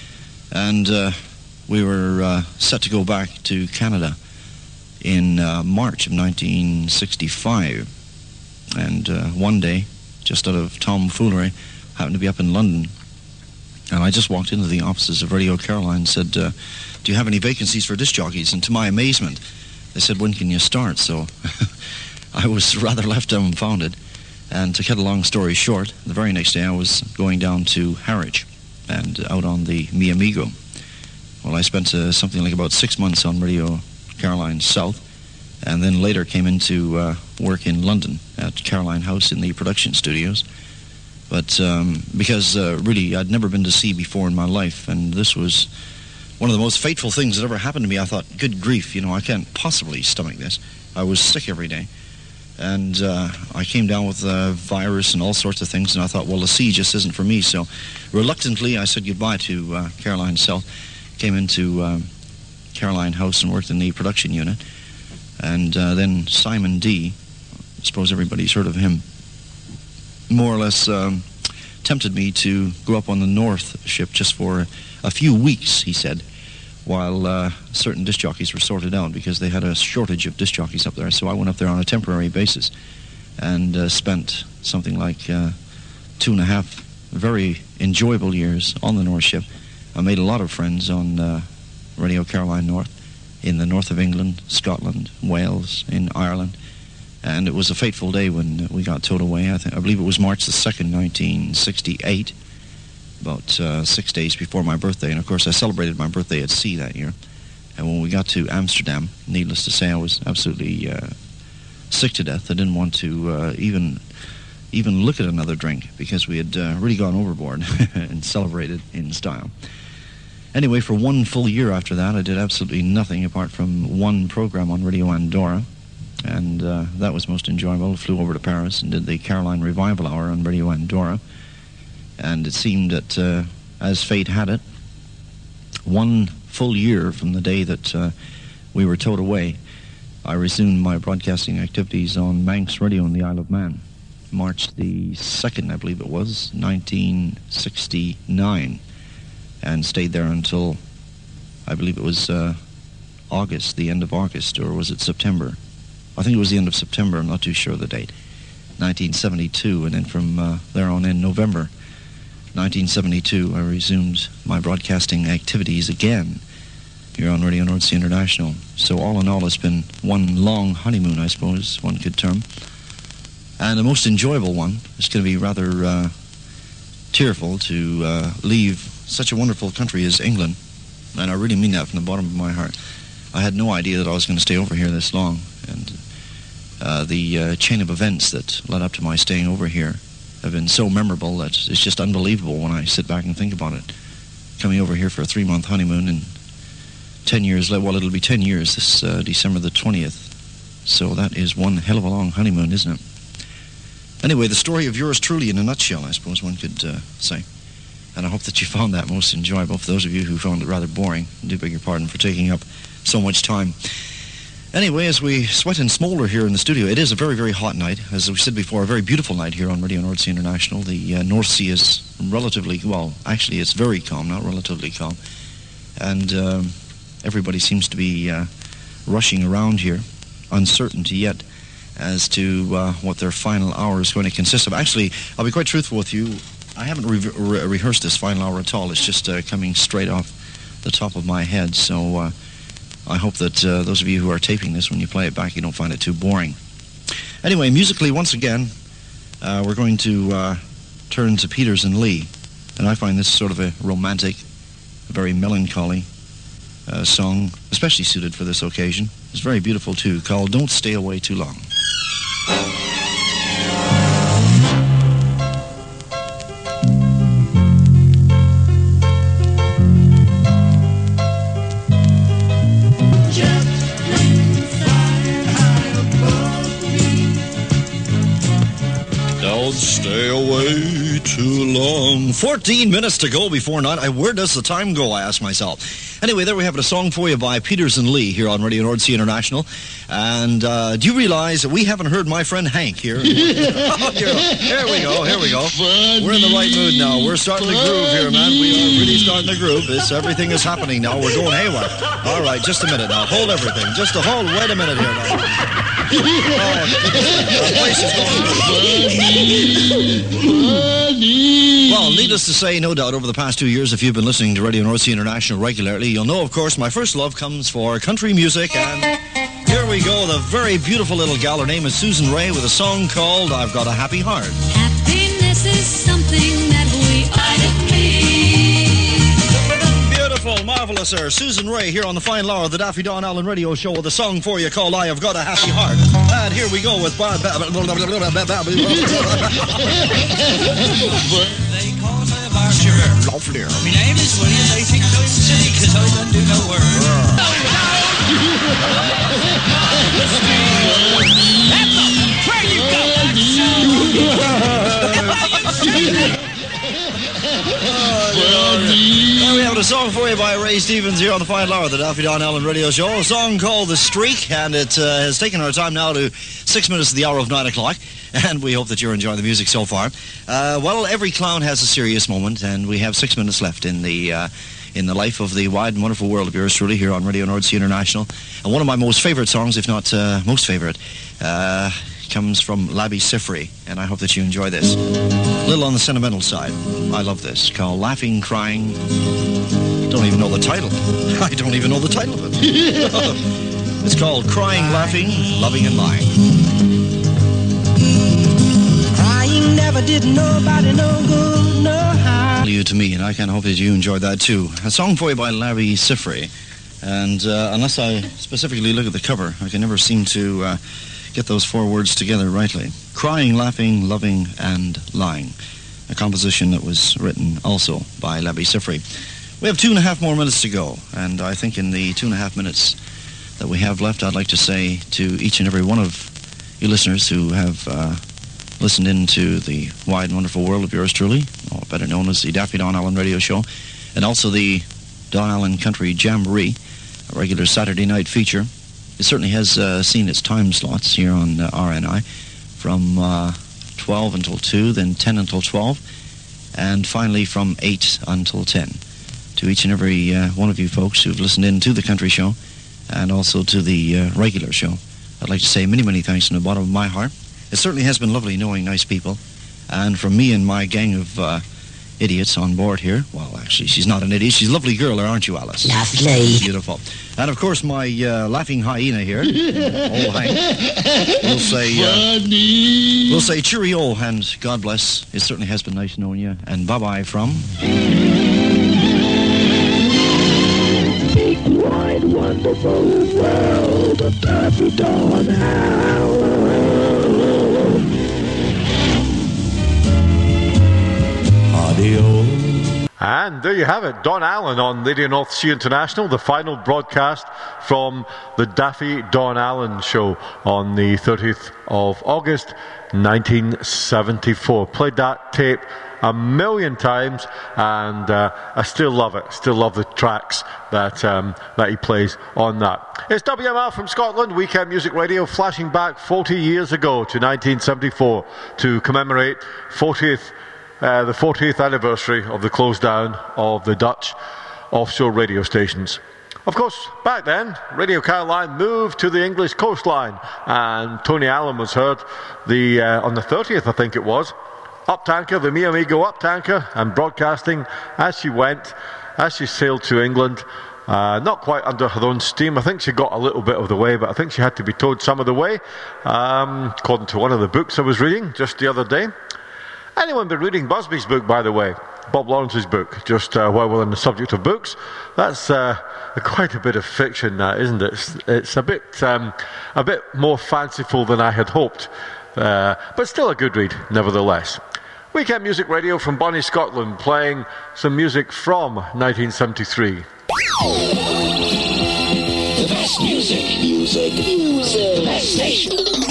And uh, we were uh, set to go back to Canada in uh, March of nineteen sixty-five. And uh, one day, just out of tomfoolery, happened to be up in London. And I just walked into the offices of Radio Caroline and said, uh, do you have any vacancies for disc jockeys? And to my amazement, they said, when can you start? So I was rather left dumbfounded. And to cut a long story short, the very next day I was going down to Harwich and out on the Mi Amigo. Well, I spent uh, something like about six months on Radio Caroline South, and then later came into uh, work in London at Caroline House in the production studios. But um, because uh, really I'd never been to sea before in my life, and this was one of the most fateful things that ever happened to me. I thought, good grief, you know, I can't possibly stomach this. I was sick every day. And uh, I came down with a virus and all sorts of things, and I thought, well, the sea just isn't for me. So reluctantly, I said goodbye to uh, Caroline South, came into um, Caroline House and worked in the production unit. And uh, then Simon D., I suppose everybody's heard of him, more or less um, tempted me to go up on the North ship just for a few weeks, he said, while uh, certain disc jockeys were sorted out because they had a shortage of disc jockeys up there. So I went up there on a temporary basis and uh, spent something like uh, two and a half very enjoyable years on the North ship. I made a lot of friends on uh, Radio Caroline North in the north of England, Scotland, Wales, in Ireland. And it was a fateful day when we got towed away. I, th- I believe it was March the second, nineteen sixty-eight, about uh, six days before my birthday. And, of course, I celebrated my birthday at sea that year. And when we got to Amsterdam, needless to say, I was absolutely uh, sick to death. I didn't want to uh, even even look at another drink because we had uh, really gone overboard and celebrated in style. Anyway, for one full year after that, I did absolutely nothing apart from one program on Radio Andorra, and uh, that was most enjoyable. I flew over to Paris and did the Caroline Revival Hour on Radio Andorra, and it seemed that, uh, as fate had it, one full year from the day that uh, we were towed away, I resumed my broadcasting activities on Manx Radio in the Isle of Man. March the second, I believe it was, nineteen sixty-nine, and stayed there until, I believe it was uh, August, the end of August, or was it September? I think it was the end of September, I'm not too sure of the date, nineteen seventy-two, and then from uh, there on in November nineteen seventy-two, I resumed my broadcasting activities again here on Radio North Sea International. So all in all, it's been one long honeymoon, I suppose one could term. And the most enjoyable one. It's going to be rather uh, tearful to uh, leave such a wonderful country as England. And I really mean that from the bottom of my heart. I had no idea that I was going to stay over here this long. And uh, the uh, chain of events that led up to my staying over here have been so memorable that it's just unbelievable when I sit back and think about it. Coming over here for a three-month honeymoon and ten years, well, it'll be ten years this uh, December the twentieth. So that is one hell of a long honeymoon, isn't it? Anyway, the story of yours truly in a nutshell, I suppose one could uh, say. And I hope that you found that most enjoyable. For those of you who found it rather boring, I do beg your pardon for taking up so much time. Anyway, as we sweat and smolder here in the studio, it is a very, very hot night. As we said before, a very beautiful night here on Radio North Sea International. The uh, North Sea is relatively, well, actually it's very calm, not relatively calm. And um, everybody seems to be uh, rushing around here, uncertainty yet as to uh, what their final hour is going to consist of. Actually, I'll be quite truthful with you. I haven't re- re- rehearsed this final hour at all. It's just uh, coming straight off the top of my head. So uh, I hope that uh, those of you who are taping this, when you play it back, you don't find it too boring. Anyway, musically, once again, uh, we're going to uh, turn to Peters and Lee. And I find this sort of a romantic, a very melancholy uh, song, especially suited for this occasion. It's very beautiful, too, called Don't Stay Away Too Long. Don't stay away too long. fourteen minutes to go before nine. I, where does the time go, I ask myself. Anyway, there we have it, a song for you by Peters and Lee here on Radio North Sea International. And uh, do you realize that we haven't heard my friend Hank here? Oh, here, here we go, here we go. We're in the right mood now. We're starting to groove here, man. We are really starting to groove. This, everything is happening now. We're going haywire. All right, just a minute now. Hold everything. Just a hold. Wait a minute here now. Oh, the place is going. Well, needless to say, no doubt, over the past two years, if you've been listening to Radio North Sea International regularly, you'll know, of course, my first love comes for country music, and here we go, the very beautiful little gal. Her name is Susan Ray with a song called I've Got a Happy Heart. Happiness is something that we ought to be. Beautiful, marvelous, sir. Susan Ray here on the final hour of the Daffy Don Allen radio show with a song for you called I Have Got a Happy Heart. And here we go with... Ba- ba- ba- ba- ba- ba- ba- ba- ba- They call me bar sugar. My name is William. They think I'm silly because I don't do no work. Where you go? Well, we have a song for you by Ray Stevens here on the final hour of the Daffy Don Allen radio show. A song called The Streak, and it uh, has taken our time now to six minutes to the hour of nine o'clock. And we hope that you're enjoying the music so far. Uh, well, every clown has a serious moment, and we have six minutes left in the uh, in the life of the wide and wonderful world of yours truly here on Radio North Sea International. And one of my most favorite songs, if not uh, most favorite, uh, comes from Labby Sifry, and I hope that you enjoy this. A little on the sentimental side. I love this, called Laughing, Crying. Don't even know the title. I don't even know the title of it. It's called Crying, Laughing, Loving and Lying. Crying never did nobody no good, no harm. You to me, and I can hope that you enjoyed that too. A song for you by Larry Sifry, And uh, unless I specifically look at the cover, I can never seem to uh, get those four words together rightly. Crying, laughing, loving, and lying. A composition that was written also by Labi Siffre. We have two and a half more minutes to go, and I think in the two and a half minutes that we have left, I'd like to say to each and every one of you listeners who have uh, listened into the wide and wonderful world of yours truly, or better known as the Daffy Don Allen radio show, and also the Don Allen Country Jamboree, a regular Saturday night feature. It certainly has uh, seen its time slots here on uh, R N I from uh, twelve until two, then ten until twelve, and finally from eight until ten. To each and every uh, one of you folks who've listened in to the country show and also to the uh, regular show, I'd like to say many, many thanks from the bottom of my heart. It certainly has been lovely knowing nice people. And from me and my gang of uh, idiots on board here, well, actually, she's not an idiot. She's a lovely girl, aren't you, Alice? Lovely. Beautiful. And, of course, my uh, laughing hyena here, old Hank, will say, uh, we'll say cheerio and God bless. It certainly has been nice knowing you. And bye-bye from... Big, wide, wonderful world of Daffy Don Allen. Audio. And there you have it, Don Allen on Radio North Sea International, the final broadcast from the Daffy Don Allen show on the thirtieth of August nineteen seventy-four. Played that tape a million times, and uh, I still love it. Still love the tracks that um, that he plays on that. It's W M R from Scotland, Weekend Music Radio, flashing back forty years ago to nineteen seventy-four to commemorate fortieth, uh, the fortieth anniversary of the close down of the Dutch offshore radio stations. Of course, back then, Radio Caroline moved to the English coastline, and Tony Allen was heard the uh, on the thirtieth, I think it was, up tanker, the Mi Amigo up tanker, and broadcasting as she went, as she sailed to England, uh, not quite under her own steam. I think she got a little bit of the way, but I think she had to be towed some of the way, um, according to one of the books I was reading just the other day. Anyone been reading Busby's book, by the way? Bob Lawrence's book, just uh, while we're on the subject of books. That's uh, quite a bit of fiction, that, isn't it? It's, it's a bit um, a bit more fanciful than I had hoped, uh, but still a good read, nevertheless. Weekend Music Radio from Bonnie, Scotland, playing some music from nineteen seventy-three. The best music, music, music, the best station.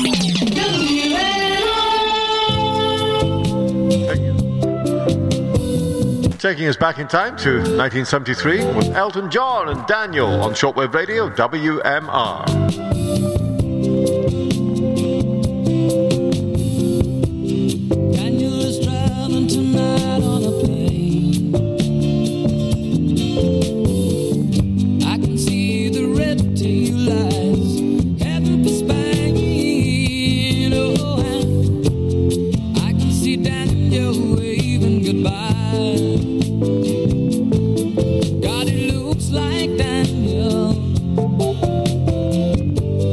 Taking us back in time to nineteen seventy-three with Elton John and Daniel on shortwave radio, W M R. Daniel is driving tonight on a plane. I can see the red tail lights heading for Spain. Oh, and I can see Daniel waving goodbye. God, it looks like Daniel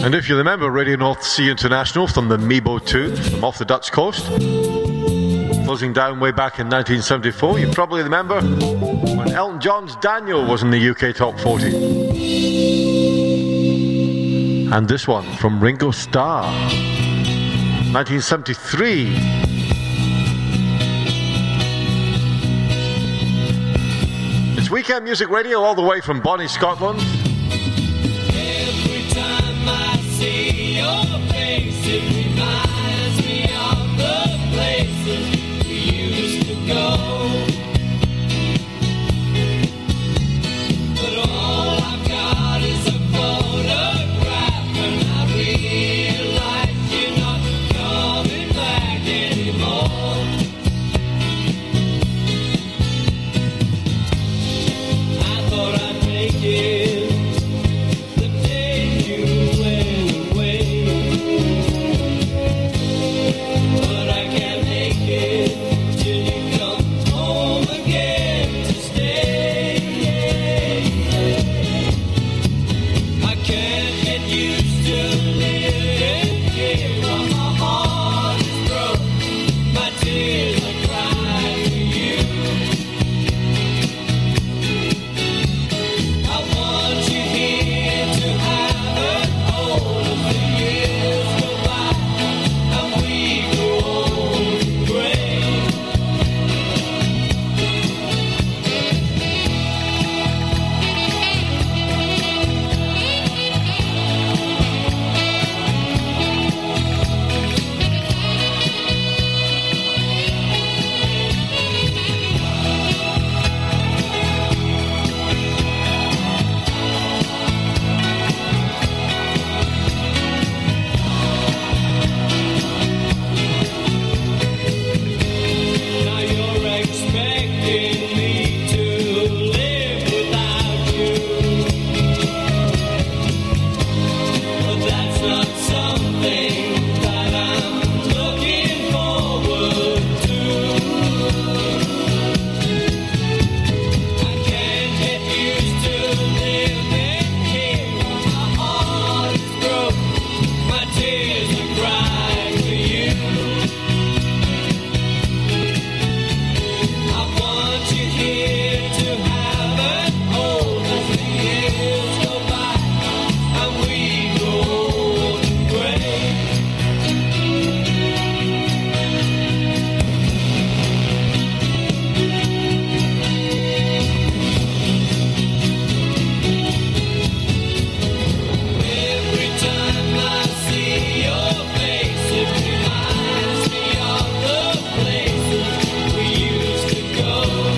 And if you remember Radio North Sea International from the Mebo two, from off the Dutch coast, closing down way back in nineteen seventy-four, you probably remember when Elton John's Daniel was in the U K Top forty. And this one from Ringo Starr, nineteen seventy-three. It's Weekend Music Radio all the way from Bonnie, Scotland. Every time I see your face, it reminds me of the places we used to go. But all I've got is a photograph, and I realize you're not coming back anymore. I thought I'd make it the day you went away, but I can't make it till you come home again to stay. I can't get used to living here while my heart is broke. My tears are crying for you. I want you here to have it all as the years go by and we grow old and gray. Now you're expecting me to live without you, but that's not something that I'm looking forward to. I can't get used to living here while my heart is broke. My tears are crying for you. I want you here to have it all as the years go by and we grow old and gray. Every time I see your face, it reminds me of the places we used to go.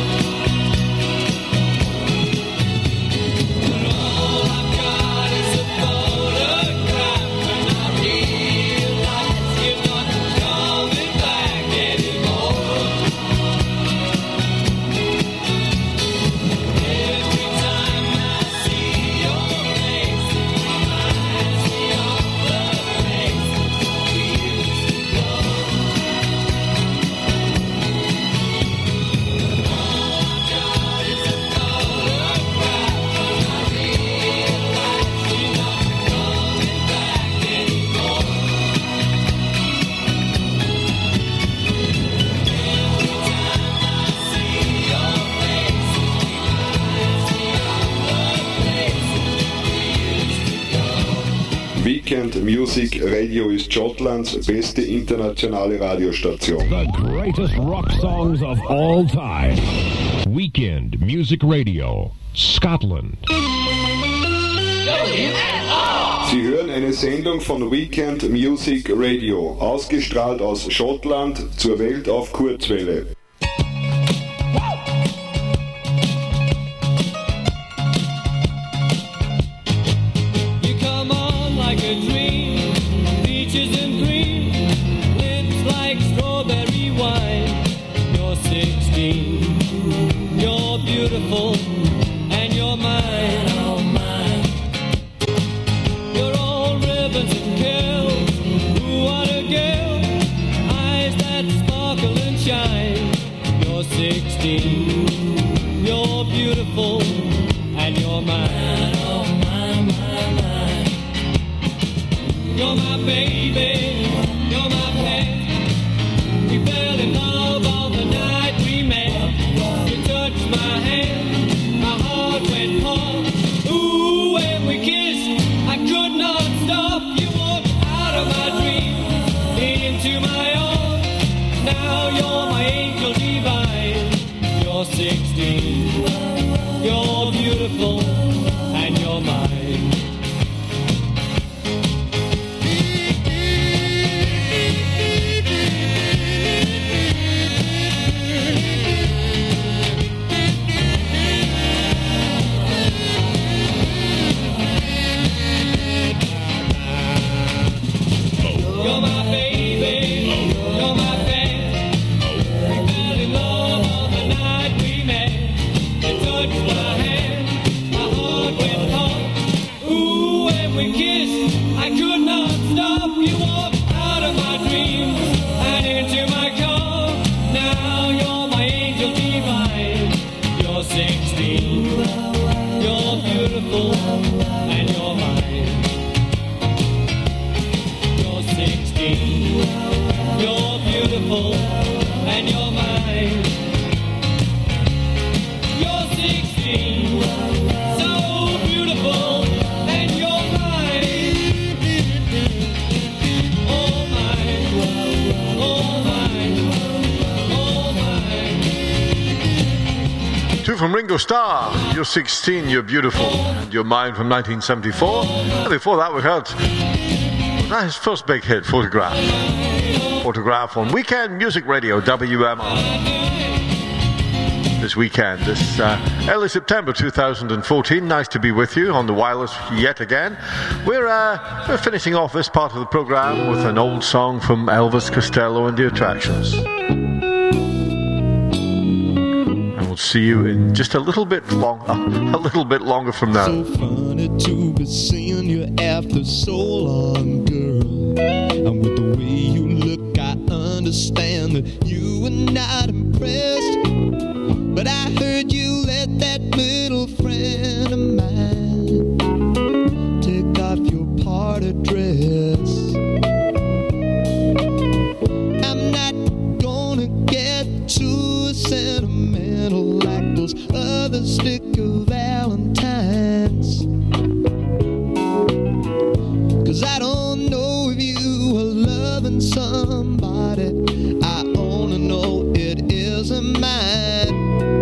But all I've got is a photograph, and I realize you're not coming back anymore. Every time I see your face, it reminds me of the places we used to go. All I've got is a photograph, and I realize you're not coming back anymore. Every time I see your face, it reminds me of the places we used to go. Weekend Music Radio ist Schottlands beste internationale Radiostation. The greatest rock songs of all time. Weekend Music Radio, Scotland. Sie hören eine Sendung von Weekend Music Radio, ausgestrahlt aus Schottland zur Welt auf Kurzwelle. You come on like a dream, peaches and cream, lips like strawberry wine. You're sixteen, you're beautiful, and you're mine, oh mine. You're all ribbons and curls, ooh, what a girl, eyes that sparkle and shine. You're sixteen, you're beautiful, and you're mine, oh mine, mine, mine. my baby, you're my pet. We fell in love on the night we met. You touched my hand, my heart went pump. Ooh, when we kissed, I could not stop. You walked out of my dreams, into my arms. Now you're my angel divine. You're sixteen, you're beautiful, and you're mine. You're my baby, you're my pet. We fell in love on the night we met. You touched my hand, my heart went pump. Ooh, when we kissed, I could not stop. You walked out of my dreams and into my car. Now you're my angel divine. You're sixteen, you're beautiful, and you're mine. You're sixteen, you're beautiful, and you're mine. You're sixteen, so beautiful, and you're mine. Oh mine, oh mine, oh mine. Two from Ringo Starr, You're sixteen, You're Beautiful, and You're Mine from nineteen seventy-four. And before that we heard that his first big hit, Photograph. Photograph on Weekend Music Radio, W M R. This weekend, this uh, early September two thousand fourteen. Nice to be with you on the wireless yet again. We're, uh, we're finishing off this part of the program with an old song from Elvis Costello and the Attractions. And we'll see you in just a little bit long, a little bit longer from now. So funny to be seeing you after so long, girl. And with the way you look, I understand that you were not impressed. But I heard you let that little friend of mine take off your party dress. I'm not gonna get too sentimental like those other sticker valentines, 'cause I don't know if you are loving somebody. I only know it isn't mine.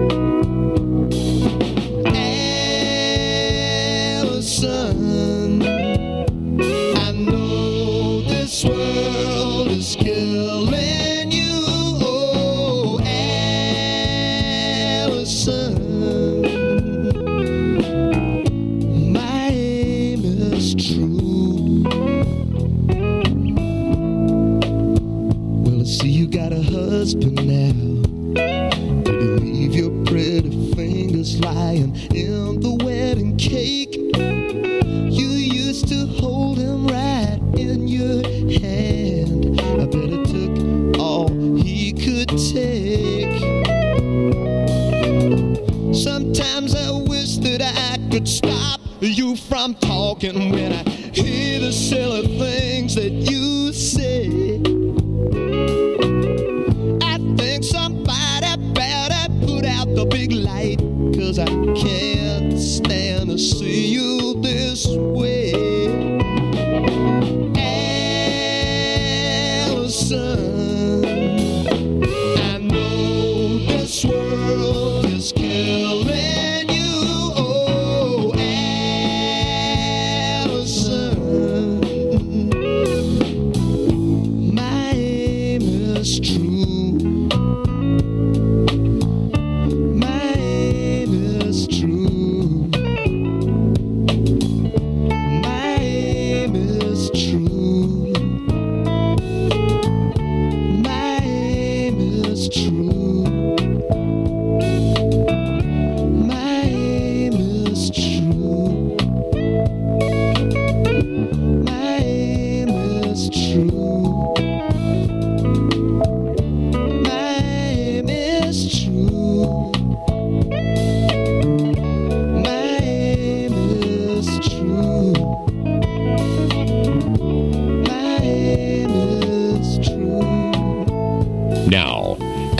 Allison, I know this world is killing you. Oh, Allison, my aim is true. Well, I see you got a husband now. Did you leave your pretty fingers lying in the wedding cake? You used to hold him right in your hand. I bet it took all he could take. Sometimes I wish that I could stop you from talking when I hear the silly things that you say. I think somebody better put out the big light, 'cause I can't stand to see you this way. Allison, I know this world is killing you. Oh, Allison, my aim is true. My aim is true.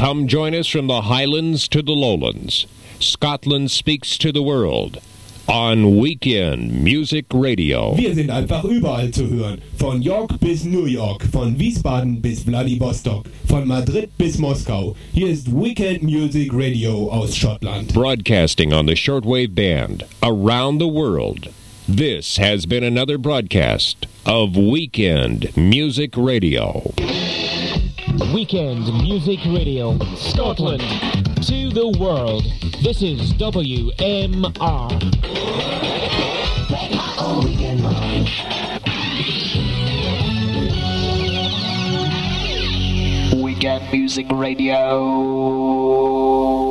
Come join us from the Highlands to the Lowlands. Scotland speaks to the world on Weekend Music Radio. Wir sind einfach überall zu hören. Von York bis New York, von Wiesbaden bis Vladivostok, von Madrid bis Moskau. Hier ist Weekend Music Radio aus Schottland. Broadcasting on the shortwave band around the world. This has been another broadcast of Weekend Music Radio. Weekend Music Radio, Scotland to the world. This is W M R. Weekend Music Radio.